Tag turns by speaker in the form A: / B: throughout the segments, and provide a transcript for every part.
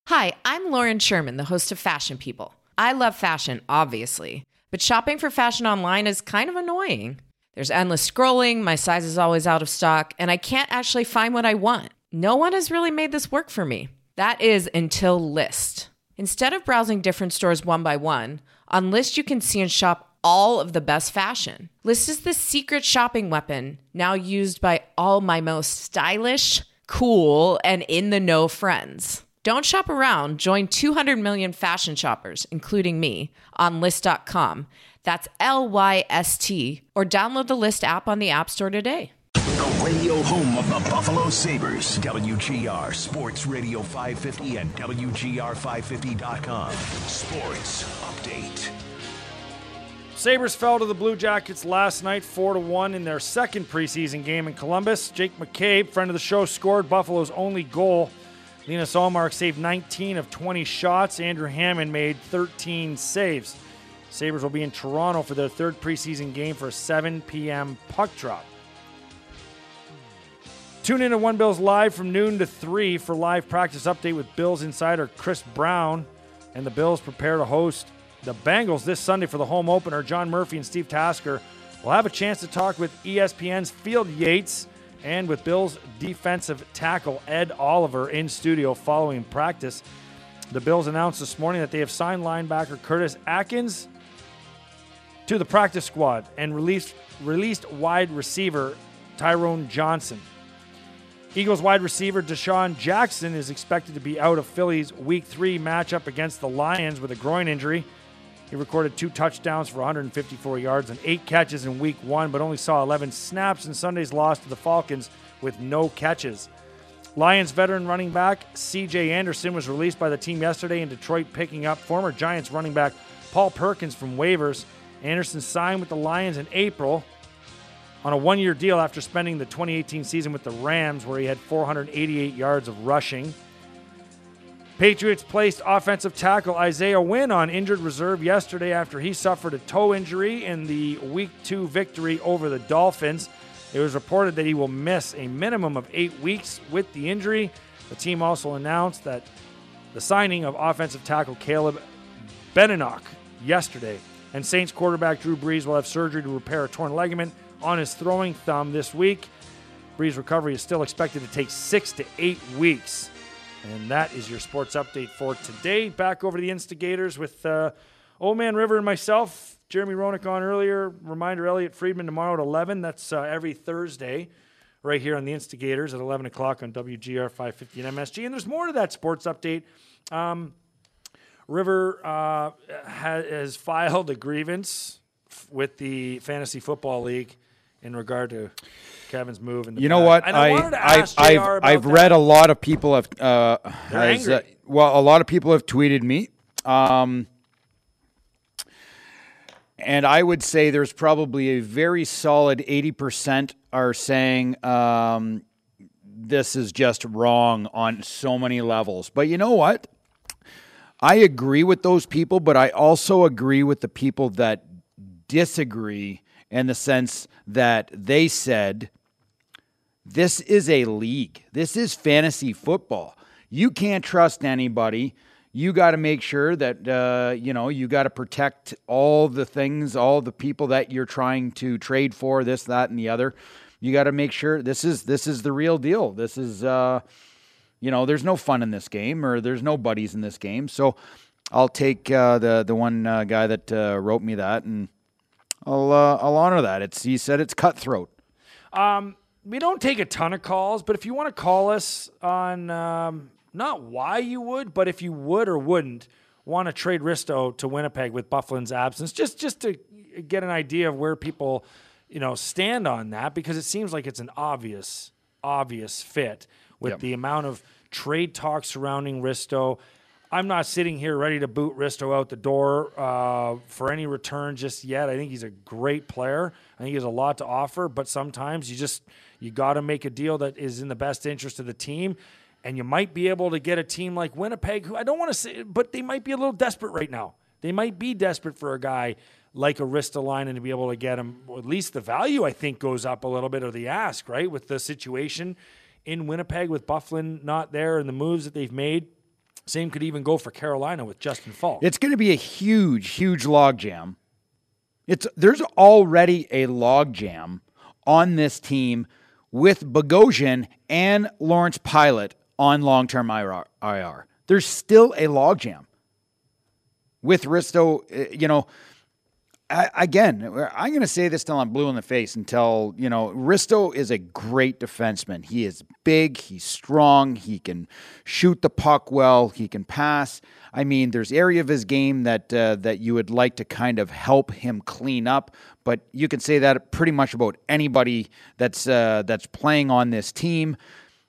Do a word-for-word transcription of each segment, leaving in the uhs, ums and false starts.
A: Hi, I'm Lauren Sherman, the host of Fashion People. I love fashion, obviously, but shopping for fashion online is kind of annoying. There's endless scrolling, my size is always out of stock, and I can't actually find what I want. No one has really made this work for me. That is until Lyst. Instead of browsing different stores one by one, on Lyst you can see and shop all of the best fashion. Lyst is the secret shopping weapon, now used by all my most stylish, cool, and in-the-know friends. Don't shop around. Join two hundred million fashion shoppers, including me, on Lyst dot com. That's L Y S T. Or download the Lyst app on the App Store today.
B: The radio home of the Buffalo Sabres. W G R Sports Radio five fifty and W G R five fifty dot com. Sports Update.
C: Sabres fell to the Blue Jackets last night four to one in their second preseason game in Columbus. Jake McCabe, friend of the show, scored Buffalo's only goal. Linus Ullmark saved nineteen of twenty shots. Andrew Hammond made thirteen saves. Sabres will be in Toronto for their third preseason game for a seven p.m. puck drop. Tune in to One Bills Live from noon to three for live practice update with Bills insider Chris Brown. And the Bills prepare to host the Bengals this Sunday for the home opener. John Murphy and Steve Tasker will have a chance to talk with E S P N's Field Yates and with Bills defensive tackle Ed Oliver in studio following practice. The Bills announced this morning that they have signed linebacker Curtis Atkins to the practice squad and released, released wide receiver Tyrone Johnson. Eagles wide receiver Deshaun Jackson is expected to be out of Philly's Week three matchup against the Lions with a groin injury. He recorded two touchdowns for one hundred fifty-four yards and eight catches in Week one, but only saw eleven snaps in Sunday's loss to the Falcons with no catches. Lions veteran running back C J Anderson was released by the team yesterday in Detroit, picking up former Giants running back Paul Perkins from waivers. Anderson signed with the Lions in April on a one-year deal after spending the twenty eighteen season with the Rams, where he had four hundred eighty-eight yards of rushing. Patriots placed offensive tackle Isaiah Wynn on injured reserve yesterday after he suffered a toe injury in the Week two victory over the Dolphins. It was reported that he will miss a minimum of eight weeks with the injury. The team also announced that the signing of offensive tackle Caleb Beninock yesterday. And Saints quarterback Drew Brees will have surgery to repair a torn ligament on his throwing thumb this week. Brees' recovery is still expected to take six to eight weeks. And that is your sports update for today. Back over to the Instigators with uh, Old Man River and myself. Jeremy Roenick on earlier. Reminder, Elliot Friedman tomorrow at eleven. That's uh, every Thursday right here on the Instigators at eleven o'clock on W G R five fifty and M S G. And there's more to that sports update. Um, River uh, has, has filed a grievance f- with the Fantasy Football League in regard to Kevin's move. In the
D: you know
C: back.
D: what?
C: And I, I wanted to ask
D: I've,
C: J R
D: I've,
C: about
D: I've
C: that.
D: read a lot of people have uh, has,
C: angry.
D: uh, well, a lot of people have tweeted me, um, and I would say there's probably a very solid eighty percent are saying um, this is just wrong on so many levels. But you know what? I agree with those people, but I also agree with the people that disagree in the sense that they said, this is a league. This is fantasy football. You can't trust anybody. You got to make sure that, uh, you know, you got to protect all the things, all the people that you're trying to trade for, this, that, and the other. You got to make sure this is this is the real deal. This is, uh, you know, there's no fun in this game, or there's no buddies in this game. So I'll take uh, the the one uh, guy that uh, wrote me that, and I'll uh, I'll honor that. It's he said it's cutthroat.
C: Um, we don't take a ton of calls, but if you want to call us on um, not why you would, but if you would or wouldn't want to trade Risto to Winnipeg with Byfuglien's absence, just just to get an idea of where people, you know, stand on that, because it seems like it's an obvious obvious fit with
D: Yep.
C: the amount of trade talk surrounding Risto. I'm not sitting here ready to boot Risto out the door uh, for any return just yet. I think he's a great player. I think he has a lot to offer, but sometimes you just you got to make a deal that is in the best interest of the team, and you might be able to get a team like Winnipeg, who I don't want to say, but they might be a little desperate right now. They might be desperate for a guy like a Ristolainen to be able to get him. Or at least the value, I think, goes up a little bit, or the ask, right, with the situation in Winnipeg with Byfuglien not there and the moves that they've made. Same could even go for Carolina with Justin Falk.
D: It's going to be a huge, huge logjam. It's there's already a logjam on this team with Bogosian and Lawrence Pilot on long-term I R. There's still a logjam with Risto. You know, I, again, I'm going to say this till I'm blue in the face. Until you know, Risto is a great defenseman. He is big. He's strong. He can shoot the puck well. He can pass. I mean, there's area of his game that uh, that you would like to kind of help him clean up. But you can say that pretty much about anybody that's uh, that's playing on this team.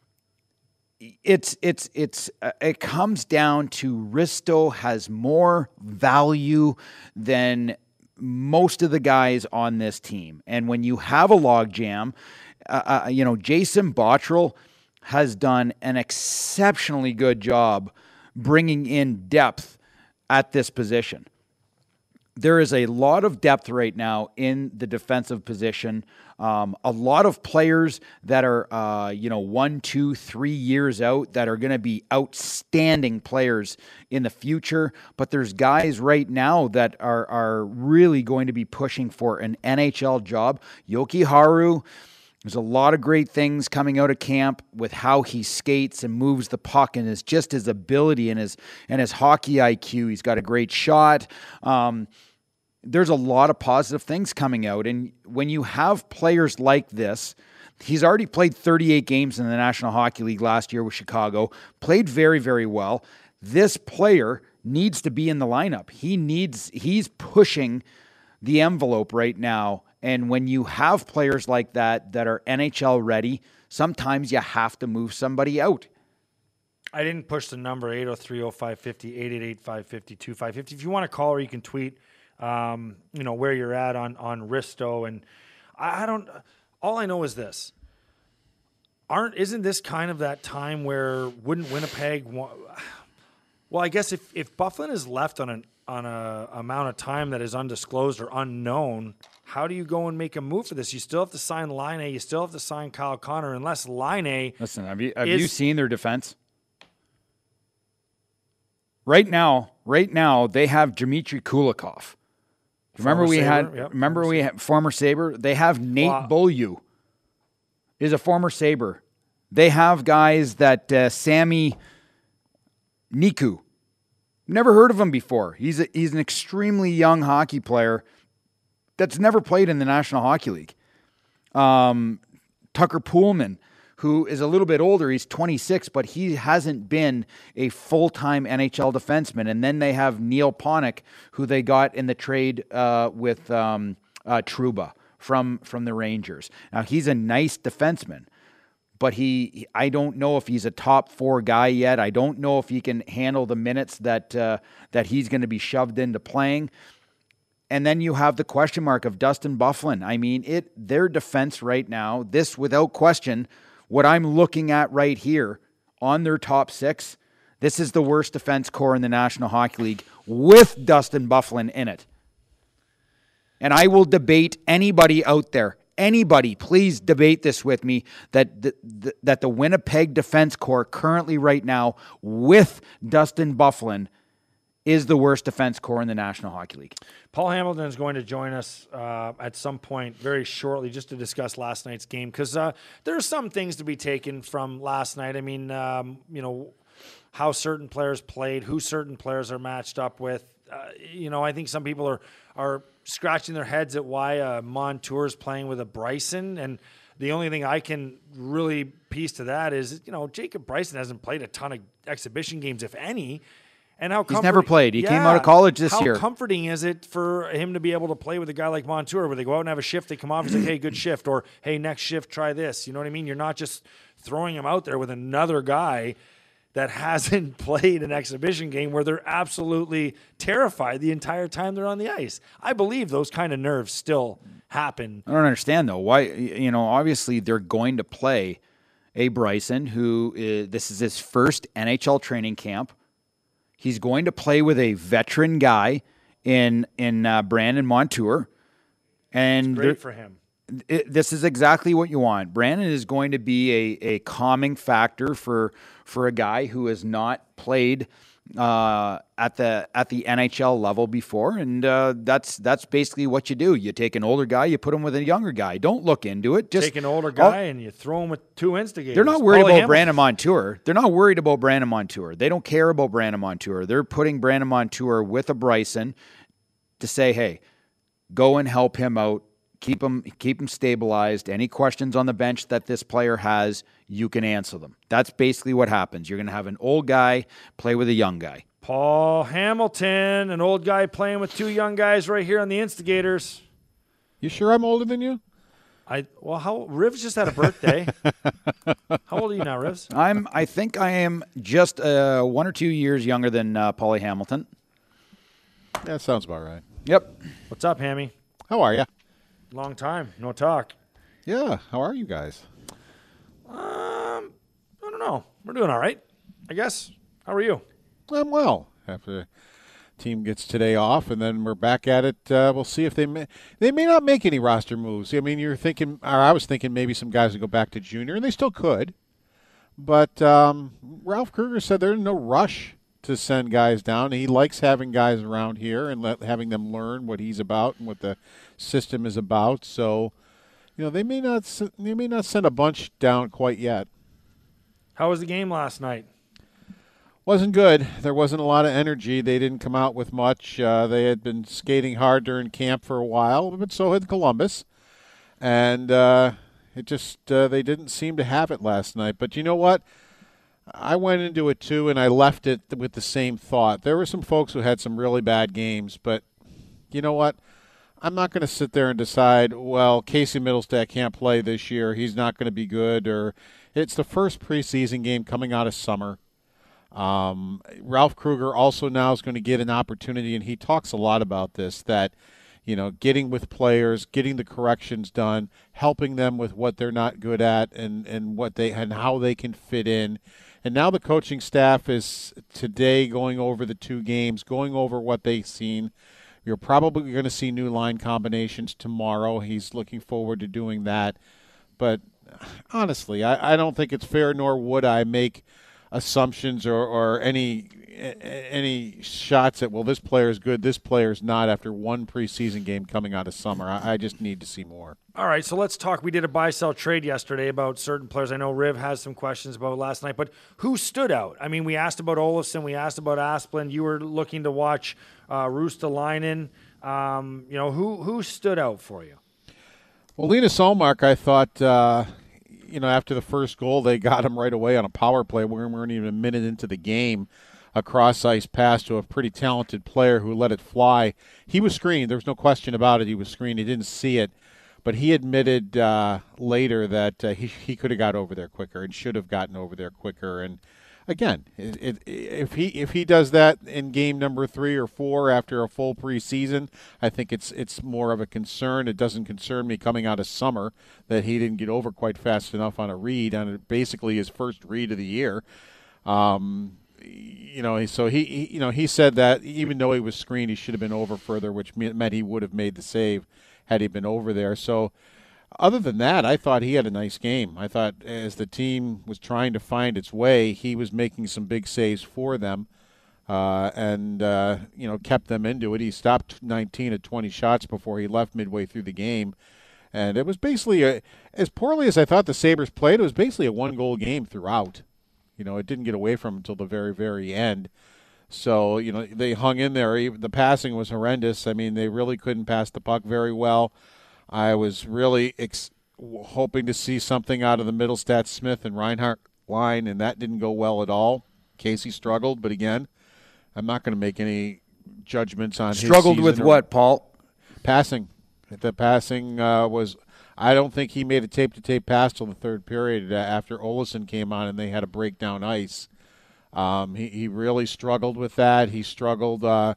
D: It's it's it's uh, it comes down to Risto has more value than most of the guys on this team, and when you have a logjam, uh, uh, you know Jason Botterill has done an exceptionally good job bringing in depth at this position. There is a lot of depth right now in the defensive position. Um, a lot of players that are, uh, you know, one, two, three years out that are going to be outstanding players in the future. But there's guys right now that are are really going to be pushing for an N H L job. Yoki Haru. There's a lot of great things coming out of camp with how he skates and moves the puck, and his just his ability and his and his hockey I Q. He's got a great shot. Um, there's a lot of positive things coming out, and when you have players like this, he's already played thirty-eight games in the National Hockey League last year with Chicago. Played very, very well. This player needs to be in the lineup. He needs. He's pushing the envelope right now. And when you have players like that that are N H L ready, sometimes you have to move somebody out.
C: I didn't push the number eight oh three oh five five oh, eight eight eight five five oh two five five oh. If you want to call or you can tweet, um, you know, where you're at on, on Risto. And I, I don't, all I know is this. Aren't, isn't this kind of that time where wouldn't Winnipeg want, well, I guess if, if Byfuglien is left on an, on a amount of time that is undisclosed or unknown, how do you go and make a move for this? You still have to sign Laine. You still have to sign Kyle Connor, unless Laine.
D: Listen, have you have
C: is,
D: you seen their defense? Right now, right now they have Dmitry Kulikov. Remember we
C: Sabre,
D: had.
C: yep,
D: remember we had former Sabre. They have Nate
C: wow.
D: Beaulieu, is a former Sabre. They have guys that uh, Sammy Niku. Never heard of him before. He's a, he's an extremely young hockey player that's never played in the National Hockey League. Um, Tucker Poolman, who is a little bit older, he's twenty-six, but he hasn't been a full-time N H L defenseman. And then they have Neil Ponick, who they got in the trade uh, with um, uh, Trouba from, from the Rangers. Now, he's a nice defenseman. But he, I don't know if he's a top four guy yet. I don't know if he can handle the minutes that uh, that he's going to be shoved into playing. And then you have the question mark of Dustin Byfuglien. I mean, it their defense right now, this without question, what I'm looking at right here on their top six, this is the worst defense core in the National Hockey League with Dustin Byfuglien in it. And I will debate anybody out there. Anybody, please debate this with me, that the, the, that the Winnipeg Defense Corps currently right now with Dustin Byfuglien is the worst defense corps in the National Hockey League.
C: Paul Hamilton is going to join us uh, at some point very shortly just to discuss last night's game, because uh, there are some things to be taken from last night. I mean, um, you know, how certain players played, who certain players are matched up with. Uh, you know, I think some people are are scratching their heads at why uh, Montour is playing with a Bryson, and the only thing I can really piece to that is, you know, Jacob Bryson hasn't played a ton of exhibition games, if any, and how
D: he's never played. He
C: yeah,
D: came out of college this
C: how
D: year.
C: How comforting is it for him to be able to play with a guy like Montour, where they go out and have a shift, they come off, he's like, hey, good shift, or hey, next shift, try this. You know what I mean? You're not just throwing him out there with another guy that hasn't played an exhibition game where they're absolutely terrified the entire time they're on the ice. I believe those kind of nerves still happen.
D: I don't understand, though. Why, you know, obviously they're going to play a Bryson who is, this is his first N H L training camp. He's going to play with a veteran guy in in uh, Brandon Montour. And
C: it's great for him.
D: It, this is exactly what you want. Brandon is going to be a, a calming factor for for a guy who has not played uh, at the at the N H L level before, and uh, that's that's basically what you do. You take an older guy, you put him with a younger guy. Don't look into it. Just
C: take an older guy and you throw him with two instigators.
D: They're not worried
C: Paulie
D: about
C: Hamilton.
D: Brandon Montour. They're not worried about Brandon Montour. They don't care about Brandon Montour. They're putting Brandon Montour with a Bryson to say, hey, go and help him out. Keep him, keep him stabilized. Any questions on the bench that this player has, you can answer them. That's basically what happens. You're going to have an old guy play with a young guy.
C: Paul Hamilton, an old guy playing with two young guys right here on the Instigators.
E: You sure I'm older than you?
C: I well, how Rivs just had a birthday. How old are you now, Rivs?
D: I'm. I think I am just uh, one or two years younger than uh, Paulie Hamilton.
E: That sounds about right.
D: Yep.
C: What's up, Hammy?
E: How are you?
C: Long time, no talk.
E: Yeah, how are you guys?
C: Um, I don't know. We're doing all right, I guess. How are you?
E: I'm well. After the team gets today off, and then we're back at it. Uh, we'll see if they may, they may not make any roster moves. I mean, you're thinking, or I was thinking maybe some guys would go back to junior, and they still could. But um, Ralph Kruger said there's no rush to send guys down. He likes having guys around here and let, having them learn what he's about and what the system is about. So, you know, they may not they may not send a bunch down quite yet.
C: How was the game last night?
E: Wasn't good. There wasn't a lot of energy. They didn't come out with much. Uh, they had been skating hard during camp for a while, but so had Columbus. And uh, it just uh, they didn't seem to have it last night. But you know what? I went into it too, and I left it with the same thought. There were some folks who had some really bad games, but you know what? I'm not going to sit there and decide, well, Casey Middlestat can't play this year. He's not going to be good. Or it's the first preseason game coming out of summer. Um, Ralph Kruger also now is going to get an opportunity, and he talks a lot about this, that, you know, getting with players, getting the corrections done, helping them with what they're not good at and, and what they and how they can fit in. And now the coaching staff is today going over the two games, going over what they've seen. You're probably going to see new line combinations tomorrow. He's looking forward to doing that. But honestly, I, I don't think it's fair, nor would I make assumptions or, or any any shots at, well, this player is good, this player is not after one preseason game coming out of summer. I, I just need to see more.
C: All right, so let's talk. We did a buy-sell trade yesterday about certain players. I know Riv has some questions about last night, but who stood out? I mean, we asked about Olofsson, we asked about Asplund. You were looking to watch uh, Ruotsalainen. Um, you know, who who stood out for you?
E: Well, Linus Ullmark, I thought, uh, you know, after the first goal, they got him right away on a power play. We weren't even a minute into the game. A cross-ice pass to a pretty talented player who let it fly. He was screened. There was no question about it. He was screened. He didn't see it. But he admitted uh, later that uh, he, he could have got over there quicker and should have gotten over there quicker. And, again, it, it, if he if he does that in game number three or four after a full preseason, I think it's it's more of a concern. It doesn't concern me coming out of summer that he didn't get over quite fast enough on a read, on basically his first read of the year. Um You know, so he, he, you know, he said that even though he was screened, he should have been over further, which meant he would have made the save had he been over there. So, other than that, I thought he had a nice game. I thought as the team was trying to find its way, he was making some big saves for them, uh, and uh, you know, kept them into it. He stopped nineteen of twenty shots before he left midway through the game, and it was basically a, as poorly as I thought the Sabres played. It was basically a one-goal game throughout. You know, it didn't get away from him until the very, very end. So, you know, they hung in there. Even the passing was horrendous. I mean, they really couldn't pass the puck very well. I was really ex- hoping to see something out of the Middlestat, Smith, and Reinhart line, and that didn't go well at all. Casey struggled, but again, I'm not going to make any judgments on his season.
D: Struggled with what, Paul?
E: Passing. The passing uh, was – I don't think he made a tape-to-tape pass till the third period after Olofsson came on and they had to break down ice. Um, he, he really struggled with that. He struggled uh,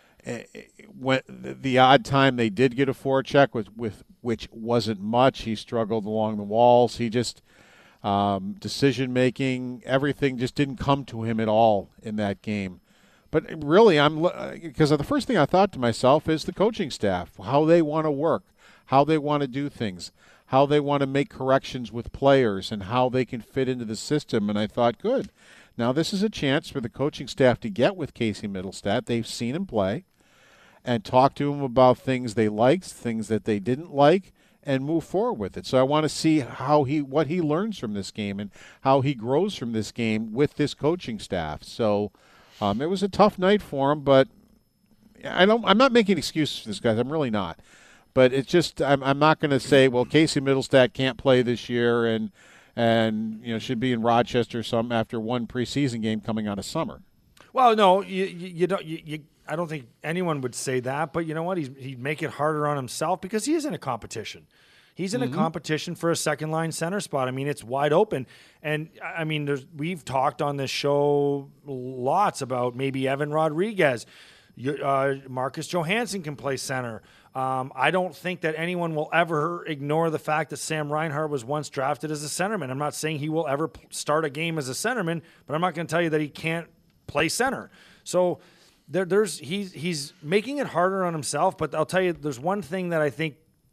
E: when the odd time they did get a forecheck, with, with which wasn't much. He struggled along the walls. He just um, decision-making, everything just didn't come to him at all in that game. But really, I'm because the first thing I thought to myself is the coaching staff, how they want to work, how they want to do things, how they want to make corrections with players, and how they can fit into the system. And I thought, good. Now, this is a chance for the coaching staff to get with Casey Middlestat. They've seen him play and talk to him about things they liked, things that they didn't like, and move forward with it. So I want to see how he, what he learns from this game and how he grows from this game with this coaching staff. So um, it was a tough night for him, but I don't. I'm not making excuses for this guy. I'm really not. But it's just I'm, I'm not going to say, well, Casey Middlestat can't play this year and and you know should be in Rochester or something after one preseason game coming out of summer.
C: Well, no, you you, you don't. You, you, I don't think anyone would say that. But you know what? He's, he'd make it harder on himself because he is in a competition. He's in mm-hmm. a competition for a second line center spot. I mean, it's wide open. And I mean, there's we've talked on this show lots about maybe Evan Rodriguez. Uh, Marcus Johansson can play center. Um, I don't think that anyone will ever ignore the fact that Sam Reinhart was once drafted as a centerman. I'm not saying he will ever start a game as a centerman, but I'm not going to tell you that he can't play center. So there, there's he's he's making it harder on himself. But I'll tell you, there's one thing that I think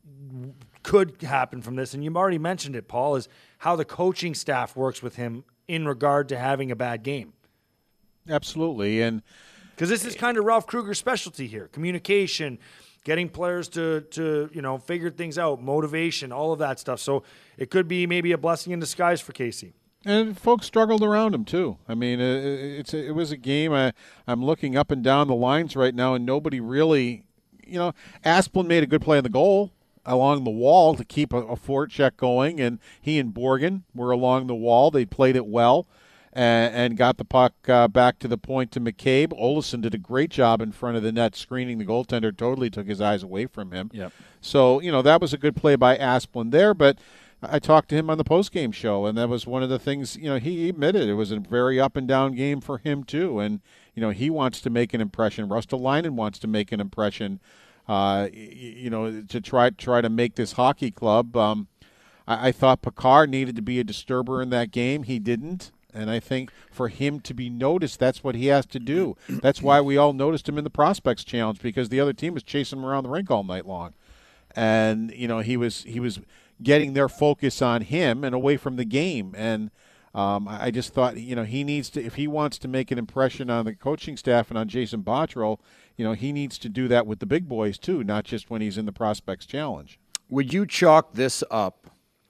C: could happen from this, and you've already mentioned it, Paul, is how the coaching staff works with him in regard to having a bad game.
E: Absolutely, and
C: because this is kind of Ralph Kruger's specialty here: communication, getting players to to you know figure things out, motivation, all of that stuff. So it could be maybe a blessing in disguise for Casey.
E: And folks struggled around him too. I mean, it's a, it was a game. I, I'm looking up and down the lines right now, and nobody really, you know, Asplund made a good play on the goal along the wall to keep a, a forecheck going, and he and Borgen were along the wall. They played it well and, and got the puck uh, back to the point to McCabe. Olesen did a great job in front of the net screening the goaltender, totally took his eyes away from him.
D: Yep.
E: So, you know, that was a good play by Asplund there, but I talked to him on the postgame show, and that was one of the things, you know, he admitted it was a very up-and-down game for him too, and, you know, he wants to make an impression. Rustalainen wants to make an impression. Uh, you know, to try try to make this hockey club. Um, I, I thought Picard needed to be a disturber in that game. He didn't, and I think for him to be noticed, that's what he has to do. That's why we all noticed him in the Prospects Challenge, because the other team was chasing him around the rink all night long, and you know he was he was getting their focus on him and away from the game. And um, I just thought, you know, he needs to, if he wants to make an impression on the coaching staff and on Jason Botterill, you know, he needs to do that with the big boys too, not just when he's in the Prospects Challenge.
D: Would you chalk this up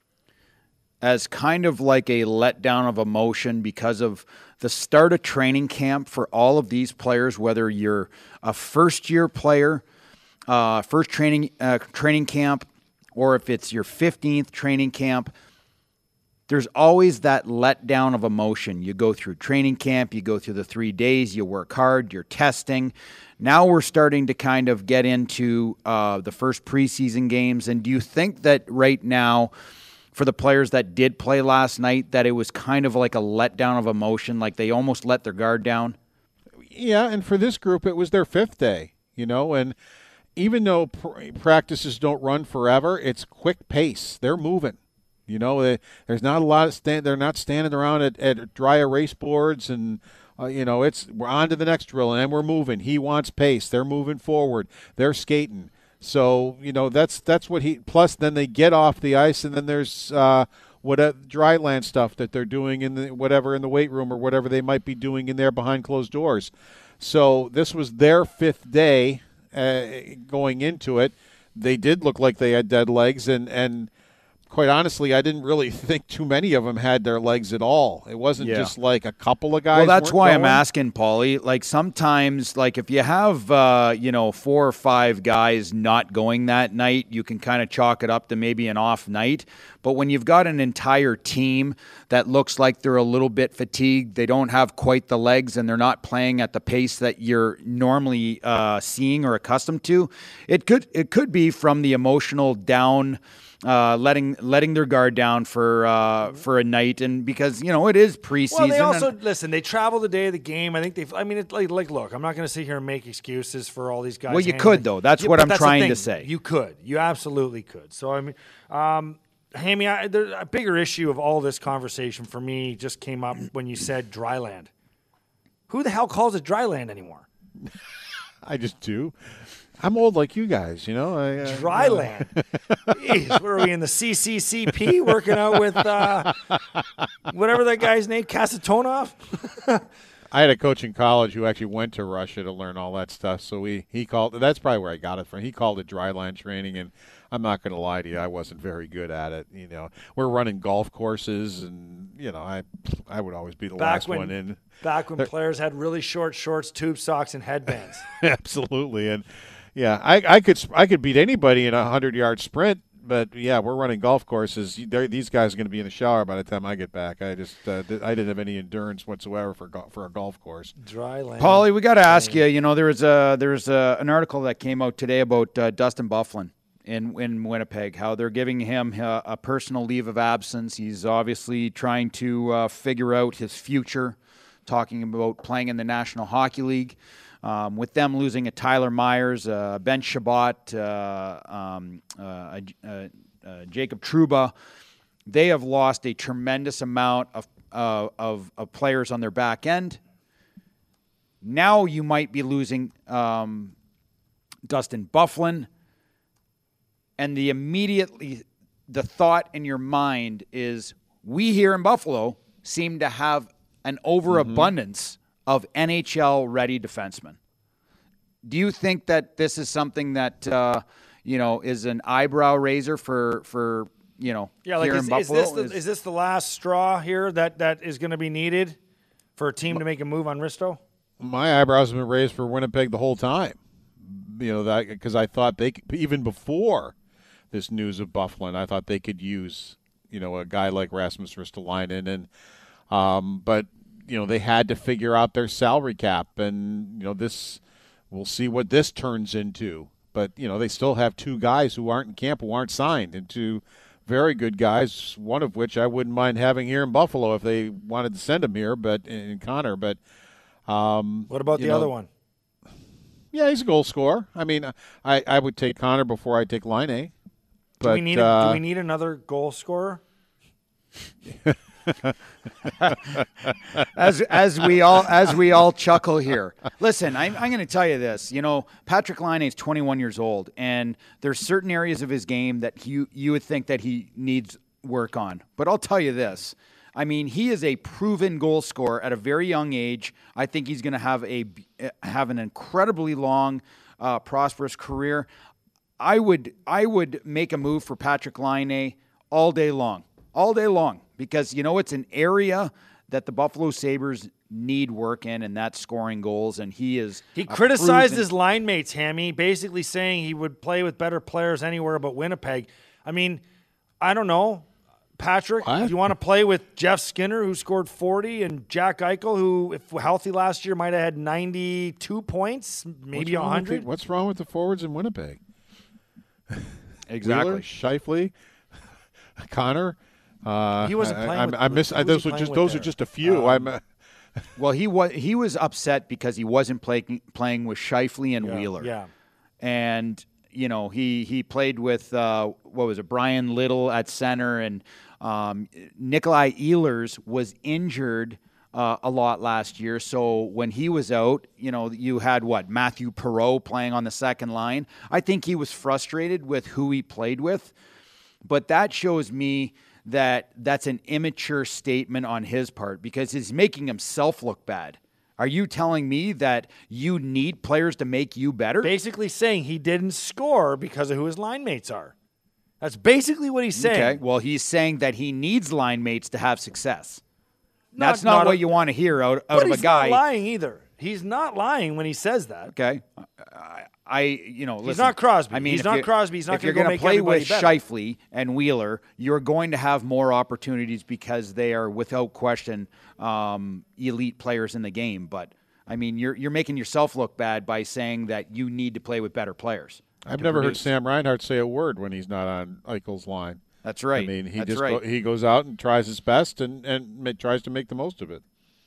D: as kind of like a letdown of emotion because of the start of training camp for all of these players, whether you're a first-year player, uh, first training uh, training camp, or if it's your fifteenth training camp? There's always that letdown of emotion. You go through training camp, you go through the three days, you work hard, you're testing. Now we're starting to kind of get into uh, the first preseason games. And do you think that right now, for the players that did play last night, that it was kind of like a letdown of emotion, like they almost let their guard down?
E: Yeah, and for this group, it was their fifth day, you know, and even though pr- practices don't run forever, it's quick pace. They're moving. You know, they, there's not a lot of stand. They're not standing around at, at dry erase boards, and uh, you know, it's we're on to the next drill, and we're moving. He wants pace. They're moving forward. They're skating. So you know, that's that's what he. Plus, then they get off the ice, and then there's uh, what uh, dry land stuff that they're doing in the whatever in the weight room or whatever they might be doing in there behind closed doors. So this was their fifth day uh, going into it. They did look like they had dead legs, and and. Quite honestly, I didn't really think too many of them had their legs at all. It wasn't yeah. just like a couple of guys.
D: Well, that's why
E: going.
D: I'm asking, Paulie. Like sometimes, like if you have, uh, you know, four or five guys not going that night, you can kind of chalk it up to maybe an off night. But when you've got an entire team that looks like they're a little bit fatigued, they don't have quite the legs, and they're not playing at the pace that you're normally uh, seeing or accustomed to, it could it could be from the emotional down. Uh, letting letting their guard down for uh, for a night, and because you know it is preseason.
C: Well, they also
D: and,
C: listen. They travel the day of the game. I think they. I mean, it's like like look. I'm not going to sit here and make excuses for all these guys.
D: Well, you could though. That's yeah, what I'm
C: that's
D: trying to say.
C: You could. You absolutely could. So I mean, um, Hammy, I, there, a bigger issue of all this conversation for me just came up when you said dry land. Who the hell calls it dry land anymore?
E: I just do. I'm old like you guys, you know. I, uh,
C: Dryland. Jeez, what are we in the C C C P working out with uh, whatever that guy's name, Kasatonov?
E: I had a coach in college who actually went to Russia to learn all that stuff. So we he called that's probably where I got it from. He called it dry land training, and I'm not going to lie to you, I wasn't very good at it. You know, we're running golf courses, and you know, I I would always be the
C: Back
E: last
C: when,
E: one in.
C: Back when players had really short shorts, tube socks, and headbands.
E: Absolutely, and yeah, I I could I could beat anybody in a hundred yard sprint. But yeah, we're running golf courses. They're, these guys are going to be in the shower by the time I get back. I just uh, I didn't have any endurance whatsoever for go- for a golf course.
C: Dry land.
D: Paulie, we got to ask you. You know, there was a there's a, an article that came out today about uh, Dustin Byfuglien in in Winnipeg. How they're giving him a, a personal leave of absence. He's obviously trying to uh, figure out his future. Talking about playing in the National Hockey League. Um, with them losing a Tyler Myers, uh, Ben Shabbat, uh, um, uh, uh, uh, Jacob Trouba, they have lost a tremendous amount of, uh, of of players on their back end. Now you might be losing um, Dustin Byfuglien, and the immediately the thought in your mind is we here in Buffalo seem to have an overabundance. Mm-hmm. of N H L-ready defensemen. Do you think that this is something that uh, you know is an eyebrow raiser for for you know
C: yeah, like
D: here
C: is,
D: in Buffalo?
C: Is this, the, is this the last straw here that, that is going to be needed for a team to make a move on Risto?
E: My eyebrows have been raised for Winnipeg the whole time. You know that because I thought they could, even before this news of Byfuglien, I thought they could use you know a guy like Rasmus Ristolainen and um, but. You know, they had to figure out their salary cap, and, you know, this, we'll see what this turns into. But, you know, they still have two guys who aren't in camp, who aren't signed, and two very good guys, one of which I wouldn't mind having here in Buffalo if they wanted to send him here, but in Connor. But um,
C: what about the
E: know,
C: other one?
E: Yeah, he's a goal scorer. I mean, I, I would take Connor before I take Laine. But,
C: do, we need
E: uh,
C: a, do we need another goal scorer?
D: as as we all as we all chuckle here. Listen, I'm I'm going to tell you this. You know, Patrik Laine is twenty-one years old, and there's certain areas of his game that you you would think that he needs work on. But I'll tell you this. I mean, he is a proven goal scorer at a very young age. I think he's going to have a have an incredibly long, uh, prosperous career. I would I would make a move for Patrik Laine all day long, all day long. Because, you know, it's an area that the Buffalo Sabres need work in, and that's scoring goals, and he is
C: He criticized
D: proven-
C: his line mates, Hammy, basically saying he would play with better players anywhere but Winnipeg. I mean, I don't know. Patrick,
E: What?
C: do you want to play with Jeff Skinner, who scored forty, and Jack Eichel, who, if healthy last year, might have had ninety-two points, maybe
E: what's wrong with
C: one hundred?
E: the- What's wrong with the forwards in Winnipeg?
D: Exactly.
E: Wheeler, Scheifele, Connor. Uh,
C: He wasn't
E: I,
C: playing
E: I,
C: with-
E: I miss.
C: who
E: I,
C: was
E: those
C: he
E: were
C: playing
E: just.
C: with
E: Those
C: there?
E: are just a few. I'm. Uh,
D: Well, he was he was upset because he wasn't playing playing with Scheifele and
C: Yeah,
D: Wheeler.
C: yeah.
D: And you know he he played with uh, what was it, Brian Little at center, and um, Nikolai Ehlers was injured uh, a lot last year. So when he was out, you know you had what Matthew Perreault playing on the second line. I think he was frustrated with who he played with, but that shows me that that's an immature statement on his part because he's making himself look bad. Are you telling me that you need players to make you better?
C: Basically saying he didn't score because of who his line mates are. That's basically what he's saying.
D: Okay. Well, he's saying that he needs line mates to have success.
C: Not-
D: That's not,
C: not
D: what
C: a-
D: you want to hear out, out
C: But
D: of a
C: he's
D: guy.
C: not lying either. He's not lying when he says that.
D: Okay. I, I you know, listen,
C: not Crosby.
D: I mean,
C: He's
D: if
C: not
D: you-
C: Crosby. He's not
D: if you're
C: gonna go
D: gonna
C: make
D: play
C: everybody
D: with
C: better.
D: Scheifele and Wheeler, you're going to have more opportunities because they are, without question, um, elite players in the game. But I mean, you're you're making yourself look bad by saying that you need to play with better players.
E: I've
D: to
E: never
D: produce.
E: heard Sam Reinhart say a word when he's not on Eichel's line.
D: That's right.
E: I mean, he
D: That's
E: just
D: right.
E: go, he goes out and tries his best and and ma- tries to make the most of it.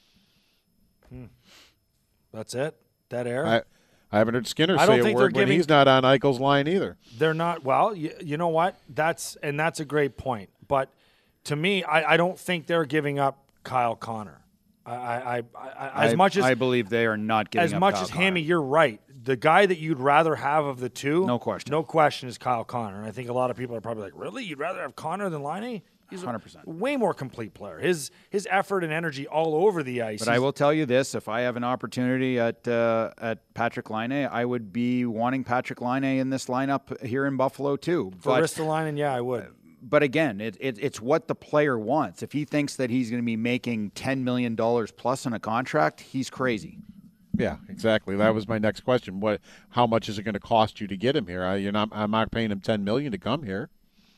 C: That's it. Dead air.
E: I I haven't heard Skinner
C: I don't
E: say a
C: think
E: word
C: they're
E: when
C: giving-
E: he's not on Eichel's line either.
C: They're not. Well, you, you know what? That's and that's a great point. But to me, I, I don't think they're giving up Kyle Connor. I, I, I, I as
D: I-
C: much as
D: I believe they are not giving
C: as
D: up
C: much
D: Kyle
C: as Hammy,
D: Connor.
C: you're right. the guy that you'd rather have of the two,
D: No question.
C: no question, is Kyle Connor. And I think a lot of people are probably like, really? You'd rather have Connor than Laine? He's
D: one hundred percent.
C: a way more complete player. His his effort and energy all over the ice.
D: But I will tell you this: if I have an opportunity at uh, at Patrick Laine, I would be wanting Patrick Laine in this lineup here in Buffalo too.
C: For
D: but,
C: Ristolainen, yeah, I would.
D: But again, it, it, it's what the player wants. If he thinks that he's going to be making ten million dollars plus on a contract, he's crazy.
E: Yeah, exactly. That was my next question. What? How much is it going to cost you to get him here? I, you're not. I'm not paying him ten million dollars to come here.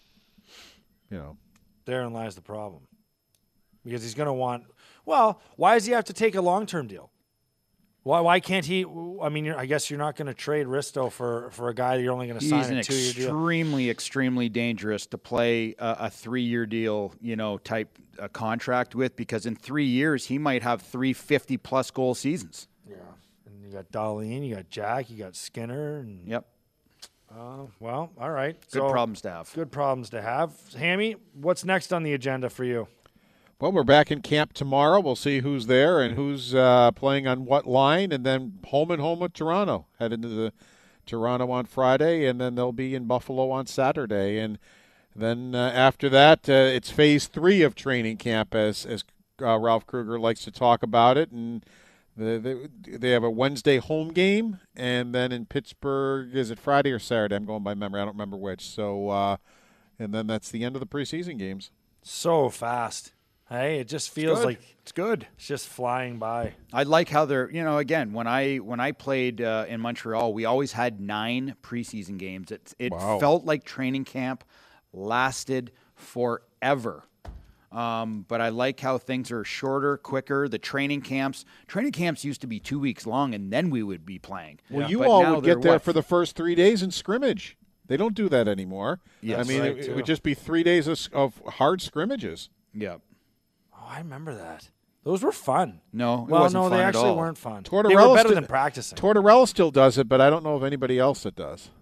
E: You know.
C: Therein lies the problem. Because he's going to want – well, why does he have to take a long-term deal? Why Why can't he – I mean, you're, I guess you're not going to trade Risto for, for a guy that you're only going to sign a two-year deal.
D: He's extremely, extremely dangerous to play a, a three-year deal, you know, type uh, contract with, because in three years he might have three fifty-plus goal seasons.
C: Yeah. And you got Dahlin, you got Jack, you got Skinner. And,
D: Yep.
C: Uh, well, all right.
D: Good
C: So,
D: problems to have.
C: Good problems to have. Hammy, what's next on the agenda for you?
E: Well, we're back in camp tomorrow. We'll see who's there and who's uh, playing on what line, and then home and home with Toronto. Head into the Toronto on Friday, and then they'll be in Buffalo on Saturday. And then uh, after that, uh, it's phase three of training camp, as as uh, Ralph Kruger likes to talk about it. And They, they, they have a Wednesday home game, and then in Pittsburgh, is it Friday or Saturday? I'm going by memory. I don't remember which. So, uh, and then that's the end of the preseason games.
C: So fast. Hey, it just feels
D: good.
C: like
D: It's good.
C: it's just flying by.
D: I like how they're, you know, again, when I when I played uh, in Montreal, we always had nine preseason games. It, it
E: Wow.
D: felt like training camp lasted forever. Um, but I like how things are shorter, quicker. The training camps, training camps used to be two weeks long, and then we would be playing.
E: Well, you
D: But
E: all
D: now
E: would
D: they're
E: get there
D: what?
E: for the first three days in scrimmage. They don't do that anymore.
D: Yes.
E: I mean,
C: Right,
E: it, it
C: too.
E: would just be three days of, of hard scrimmages.
D: Yeah.
C: Oh, I remember that. Those were fun.
D: No, it
C: well,
D: wasn't
C: no,
D: fun
C: they
D: at
C: actually
D: all.
C: weren't fun.
E: Tortorella
C: they were better
E: still-
C: than practicing.
E: Tortorella still does it, but I don't know of anybody else that does.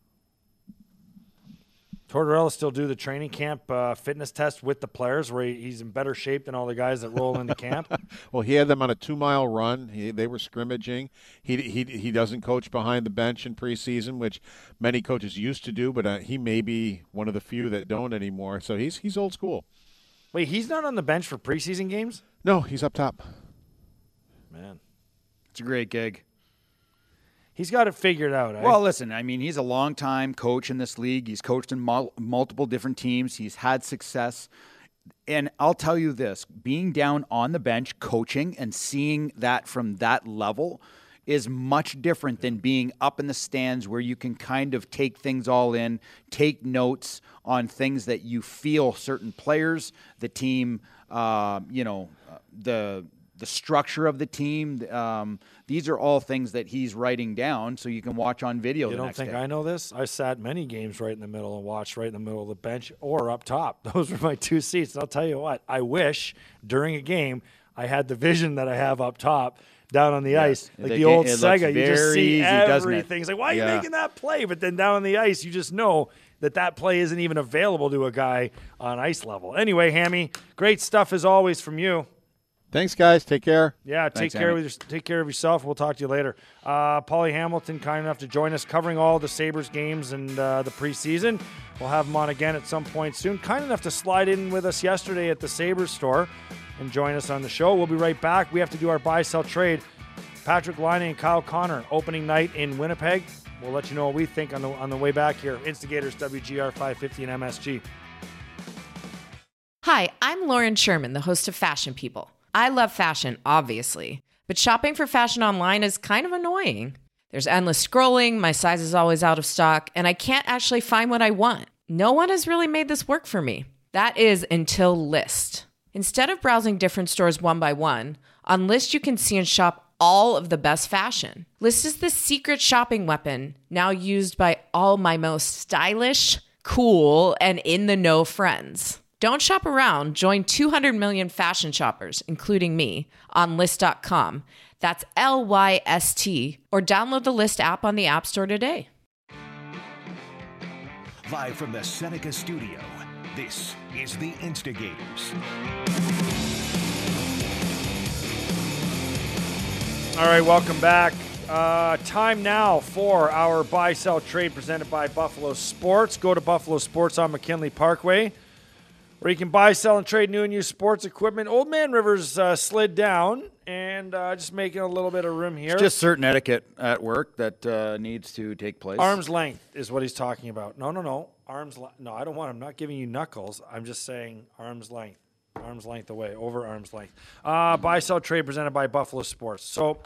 C: Tortorella still do the training camp uh, fitness test with the players, where he, he's in better shape than all the guys that roll into camp.
E: Well, he had them on a two-mile run. He, they were scrimmaging. He, he he doesn't coach behind the bench in preseason, which many coaches used to do, but uh, he may be one of the few that don't anymore. So he's he's old school.
C: Wait, he's not on the bench for preseason games?
E: No, he's up top.
C: Man,
D: It's a great gig.
C: he's got it figured out. Eh?
D: Well, listen, I mean, he's a long-time coach in this league. He's coached in mul- multiple different teams. He's had success. And I'll tell you this, being down on the bench, coaching, and seeing that from that level is much different than being up in the stands where you can kind of take things all in, take notes on things that you feel certain players, the team, uh, you know, the the structure of the team. Um, these are all things that he's writing down so you can watch on video
C: you
D: the
C: don't
D: next
C: think
D: day.
C: I know this? I sat many games right in the middle and watched right in the middle of the bench or up top. Those were my two seats. And I'll tell you what, I wish during a game I had the vision that I have up top down on the ice. Like
D: It-
C: the old
D: it looks
C: Sega, you just
D: very
C: see
D: easy, doesn't it?
C: everything. It's like, why are you
D: Yeah.
C: making that play? But then down on the ice, you just know that that play isn't even available to a guy on ice level. Anyway, Hammy, great stuff as always from you.
E: Thanks, guys. Take care.
C: Yeah, take
D: Thanks,
C: care
D: Hammy.
C: with your, take care of yourself. We'll talk to you later. Uh, Paulie Hamilton, kind enough to join us, covering all the Sabres games and uh, the preseason. We'll have him on again at some point soon. Kind enough to slide in with us yesterday at the Sabres store and join us on the show. We'll be right back. We have to do our buy-sell trade. Patrick Laine and Kyle Connor, opening night in Winnipeg. We'll let you know what we think on the on the way back here. Instigators, W G R five fifty and M S G.
A: Hi, I'm Lauren Sherman, the host of Fashion People. I love fashion, obviously, but shopping for fashion online is kind of annoying. There's endless scrolling, my size is always out of stock, and I can't actually find what I want. No one has really made this work for me. That is until List. Instead of browsing different stores one by one, on List you can see and shop all of the best fashion. List is the secret shopping weapon now used by all my most stylish, cool, and in-the-know friends. Don't shop around. Join two hundred million fashion shoppers, including me, on list dot com. That's L Y S T, or download the List app on the App Store today.
B: Live from the Seneca studio, this is The Instigators.
C: All right, welcome back. Uh, time now for our buy-sell trade presented by Buffalo Sports. Go to Buffalo Sports on McKinley Parkway, where you can buy, sell, and trade new and used sports equipment. Old Man Rivers uh, slid down, and uh, just making a little bit of room here.
D: It's just certain etiquette at work that uh, needs to take place.
C: Arm's length is what he's talking about. No, no, no. Arm's length. No, I don't want. I'm not giving you knuckles. I'm just saying arm's length. Arm's length away, over arm's length. Uh, buy, sell, trade presented by Buffalo Sports. So,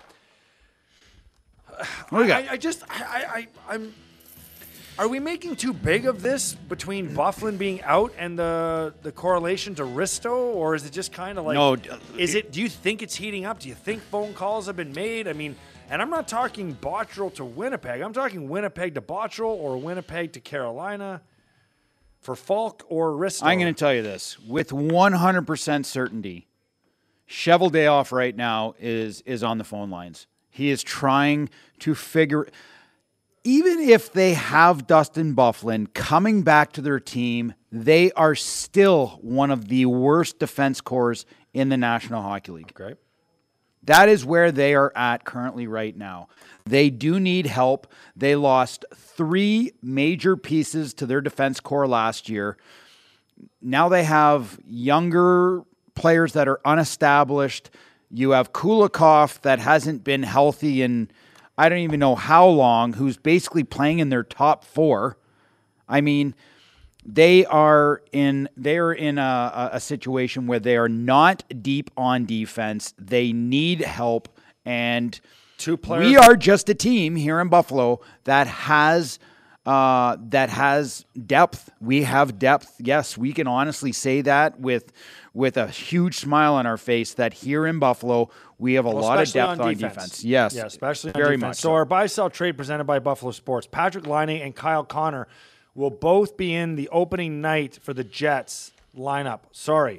D: what do you got?
C: I, I just, I, I, I'm. Are we making too big of this between Byfuglien being out and the the correlation to Risto, or is it just kind of like?
D: No.
C: Is it? Do you think it's heating up? Do you think phone calls have been made? I mean, and I'm not talking Bottrell to Winnipeg. I'm talking Winnipeg to Bottrell or Winnipeg to Carolina for Falk or Risto.
D: I'm going to tell you this with one hundred percent certainty. Cheveldayoff right now is is on the phone lines. He is trying to figure. Even if they have Dustin Byfuglien coming back to their team, they are still one of the worst defense corps in the National Hockey League.
C: Okay.
D: That is where they are at currently right now. They do need help. They lost three major pieces to their defense corps last year. Now they have younger players that are unestablished. You have Kulikov that hasn't been healthy in I don't even know how long, who's basically playing in their top four. I mean, they are in they are in a, a situation where they are not deep on defense. They need help, and
C: two players.
D: We are just a team here in Buffalo that has uh, that has depth. We have depth. Yes, we can honestly say that with with a huge smile on our face that here in Buffalo we have a
C: well,
D: lot of depth
C: on,
D: on
C: defense.
D: defense. Yes,
C: yeah, especially on
D: very
C: defense.
D: much.
C: So, so our buy-sell trade presented by Buffalo Sports. Patrick Laine and Kyle Connor will both be in the opening night for the Jets lineup. Sorry.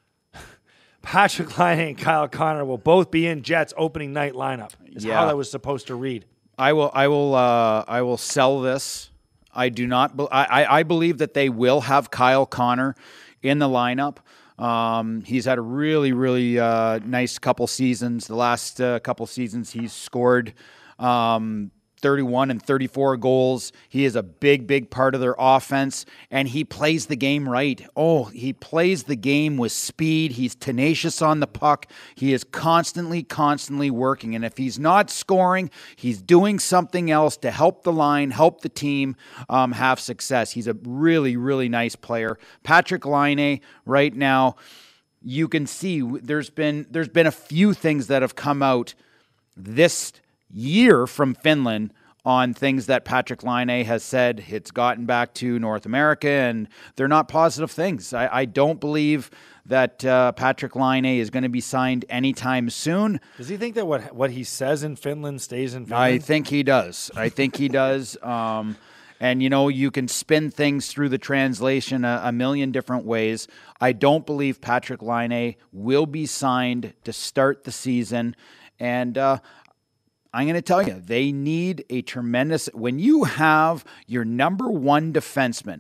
C: Patrick Laine and Kyle Connor will both be in Jets opening night lineup. Is
D: Yeah.
C: how that was supposed to read.
D: I will. I will. Uh, I will sell this. I do not. Be- I, I. I believe that they will have Kyle Connor in the lineup. Um, he's had a really, really uh, nice couple seasons. The last uh, couple seasons, he's scored um, thirty-one and thirty-four goals. He is a big, big part of their offense, and he plays the game right. Oh, he plays the game with speed. He's tenacious on the puck. He is constantly, constantly working, and if he's not scoring, he's doing something else to help the line, help the team um, have success. He's a really, really nice player. Patrick Laine, right now, you can see there's been there's been a few things that have come out this year from Finland on things that Patrick Laine has said. It's gotten back to North America, and they're not positive things. I, I don't believe that uh, Patrick Laine is going to be signed anytime soon.
C: Does he think that what what he says in Finland stays in Finland?
D: I think he does. I think he does. Um, and, you know, you can spin things through the translation a, a million different ways. I don't believe Patrick Laine will be signed to start the season. And uh, I'm going to tell you, they need a tremendous... When you have your number one defenseman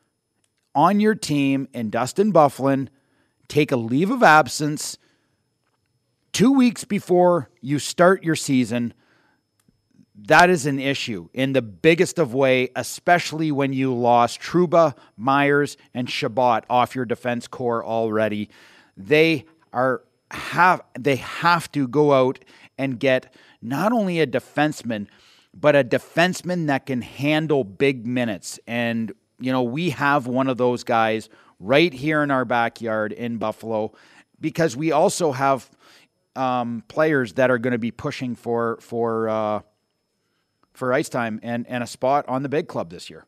D: on your team in Dustin Byfuglien take a leave of absence two weeks before you start your season, that is an issue in the biggest of way, especially when you lost Trouba, Myers, and Shabbat off your defense core already. They are have they have to go out and get not only a defenseman, but a defenseman that can handle big minutes. And, you know, we have one of those guys right here in our backyard in Buffalo, because we also have um, players that are going to be pushing for for uh, for ice time and, and a spot on the big club this year.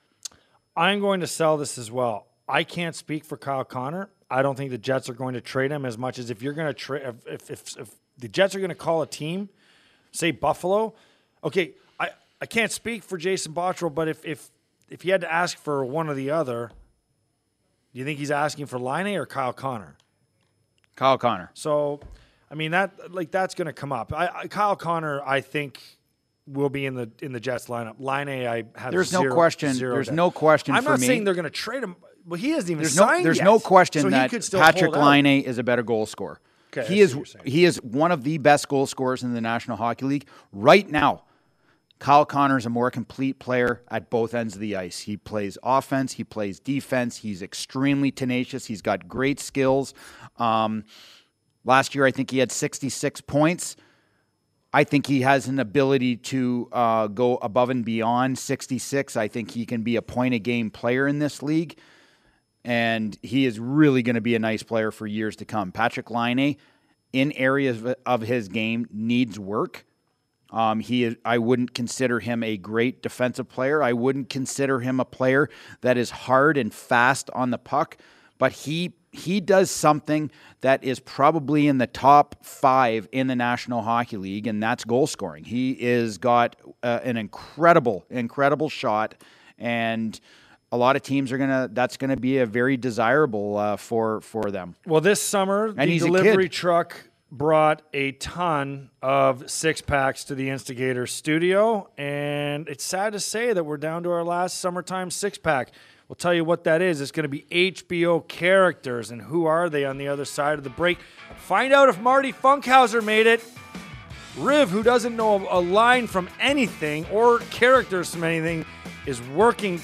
C: I'm going to sell this as well. I can't speak for Kyle Connor. I don't think the Jets are going to trade him as much as if you're going to trade. If, if, if, if the Jets are going to call a team, say Buffalo, okay, I, I can't speak for Jason Bottrell, but if, if if he had to ask for one or the other, do you think he's asking for Laine or Kyle Connor?
D: Kyle Connor.
C: So, I mean, that like that's going to come up. I, I, Kyle Connor, I think, will be in the in the Jets lineup. Laine, I have
D: There's
C: zero,
D: no question.
C: zero
D: There's
C: doubt.
D: no question
C: I'm
D: for
C: not
D: me.
C: saying they're going to trade him. Well, he hasn't even
D: There's
C: signed
D: no, there's
C: yet.
D: no question
C: so
D: that
C: he could still
D: Patrick
C: hold out.
D: Laine is a better goal scorer.
C: Okay,
D: he is he is one of the best goal scorers in the National Hockey League right now. Kyle Connor is a more complete player at both ends of the ice. He plays offense. He plays defense. He's extremely tenacious. He's got great skills. Um, last year, I think he had sixty-six points. I think he has an ability to uh, go above and beyond sixty-six. I think he can be a point-a-game player in this league, and he is really going to be a nice player for years to come. Patrick Laine, in areas of his game, needs work. Um, he is, I wouldn't consider him a great defensive player. I wouldn't consider him a player that is hard and fast on the puck, but he he does something that is probably in the top five in the National Hockey League, and that's goal scoring. He is got uh, an incredible, incredible shot, and a lot of teams are gonna. That's gonna be a very desirable uh, for for them.
C: Well, this summer,
D: and
C: the
D: he's
C: delivery
D: a kid.
C: truck brought a ton of six packs to the Instigator studio, and it's sad to say that we're down to our last summertime six pack. We'll tell you what that is. It's going to be H B O characters, and who are they on the other side of the break? Find out if Marty Funkhauser made it. Riv, who doesn't know a line from anything or characters from anything, is working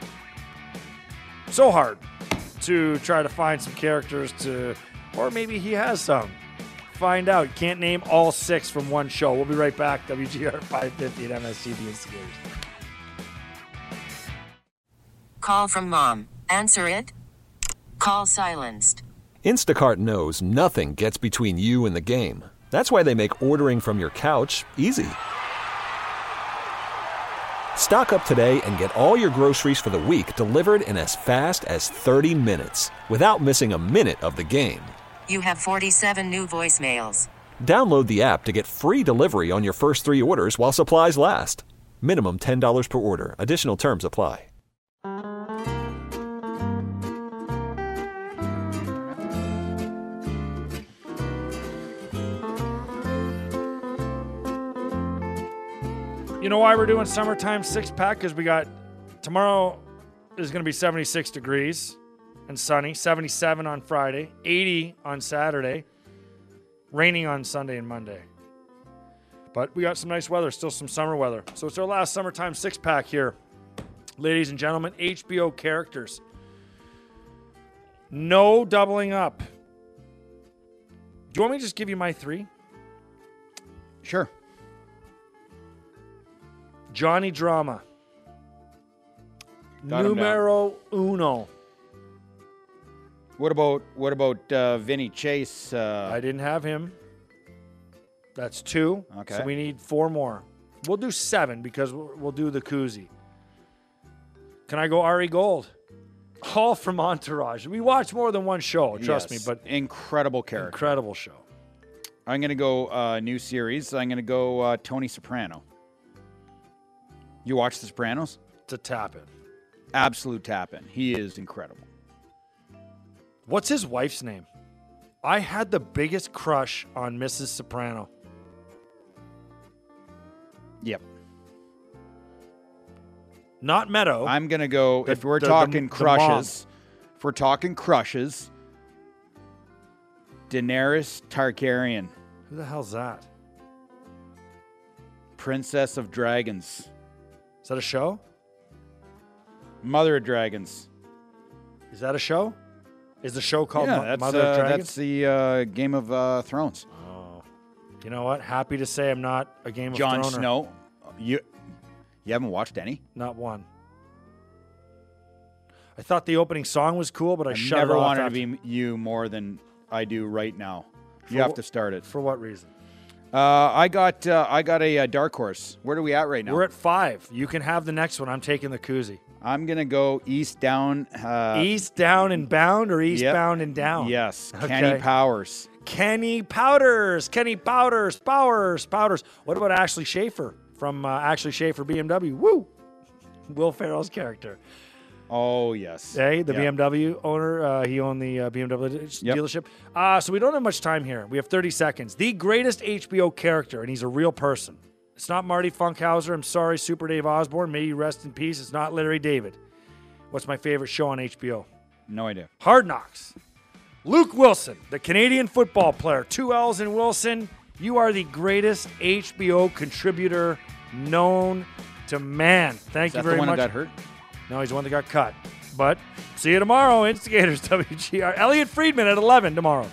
C: so hard to try to find some characters to, or maybe he has some. Find out. Can't name all six from one show. We'll be right back. W G R five fifty at M S G The Instigators.
F: Call from mom. Answer it. Call silenced.
G: Instacart knows nothing gets between you and the game. That's why they make ordering from your couch easy. Stock up today and get all your groceries for the week delivered in as fast as thirty minutes without missing a minute of the game.
F: You have forty-seven new voicemails.
G: Download the app to get free delivery on your first three orders while supplies last. Minimum ten dollars per order. Additional terms apply.
C: You know why we're doing summertime six pack? Because we got tomorrow is going to be seventy-six degrees and sunny, seventy-seven on Friday, eighty on Saturday, raining on Sunday and Monday. But we got some nice weather, still some summer weather. So it's our last summertime six pack here. Ladies and gentlemen, H B O characters. No doubling up. Do you want me to just give you my three?
D: Sure.
C: Johnny Drama.
D: Got him
C: Numero uno.
D: What about what about uh, Vinny Chase? Uh,
C: I didn't have him. That's two.
D: Okay.
C: So we need four more. We'll do seven because we'll, we'll do the koozie. Can I go Ari Gold? All from Entourage. We watch more than one show, trust
D: yes,
C: me, but
D: incredible character.
C: Incredible show.
D: I'm going to go uh, new series. I'm going to go uh, Tony Soprano. You watch The Sopranos?
C: It's a tap-in.
D: Absolute tap-in. He is incredible.
C: What's his wife's name? I had the biggest crush on Missus Soprano.
D: Yep.
C: Not Meadow.
D: I'm going to go,
C: The-
D: if we're
C: the-
D: talking
C: the- the
D: crushes, if we're talking crushes, Daenerys Targaryen,
C: Who the hell's that?
D: Princess of Dragons,
C: Is that a show?
D: Mother of Dragons.
C: Is that a show? Is the show called
D: yeah,
C: Mo-
D: that's,
C: Mother
D: uh,
C: of Dragons?
D: that's the uh, Game of uh, Thrones.
C: Oh. You know what? Happy to say I'm not a Game of
D: Jon
C: Throner.
D: Snow. You, you haven't watched any?
C: Not one. I thought the opening song was cool, but I,
D: I
C: shut
D: never
C: it off
D: wanted
C: after.
D: to be you more than I do right now.
C: For
D: You have
C: wh-
D: to start it.
C: For what reason?
D: Uh, I got uh, I got a, uh dark horse. Where are we at right now?
C: We're at five. You can have the next one. I'm taking the koozie.
D: I'm gonna go east down. Uh,
C: East, down, and bound, or
D: yep.
C: eastbound and down?
D: Yes,
C: Okay.
D: Kenny Powers.
C: Kenny Powders. Kenny Powders. Powers. Powders. What about Ashley Schaefer from uh, Ashley Schaefer B M W? Woo! Will Ferrell's character.
D: Oh yes.
C: Hey, the
D: Yep.
C: B M W owner. Uh, he owned the uh, B M W
D: Yep.
C: dealership. Uh, so we don't have much time here. We have thirty seconds. The greatest H B O character, and he's a real person. It's not Marty Funkhauser. I'm sorry, Super Dave Osborne. May you rest in peace. It's not Larry David. What's my favorite show on H B O?
D: No idea.
C: Hard Knocks. Luke Wilson, the Canadian football player, two L's in Wilson. You are the greatest H B O contributor known to man. Thank
D: Is
C: you
D: that
C: very
D: the one
C: much.
D: that got hurt?
C: No, he's the one that got cut. But see you tomorrow, Instigators W G R. Elliot Friedman at eleven tomorrow.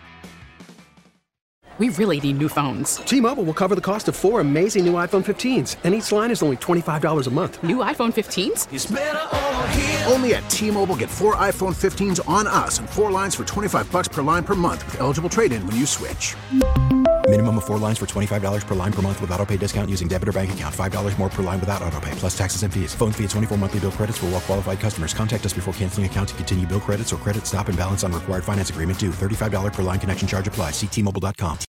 H: We really need new phones.
I: T-Mobile will cover the cost of four amazing new iPhone fifteens, and each line is only twenty-five dollars a month.
H: New iPhone fifteens?
J: It's better over here. Only at T-Mobile, get four iPhone fifteens on us and four lines for twenty-five dollars per line per month with eligible trade-in when you switch.
K: Minimum of four lines for twenty-five dollars per line per month with autopay discount using debit or bank account. five dollars more per line without autopay, plus taxes and fees. Phone fee at twenty-four monthly bill credits for well-qualified customers. Contact us before canceling account to continue bill credits or credit stop and balance on required finance agreement due. thirty-five dollars per line connection charge applies. See T Mobile dot com.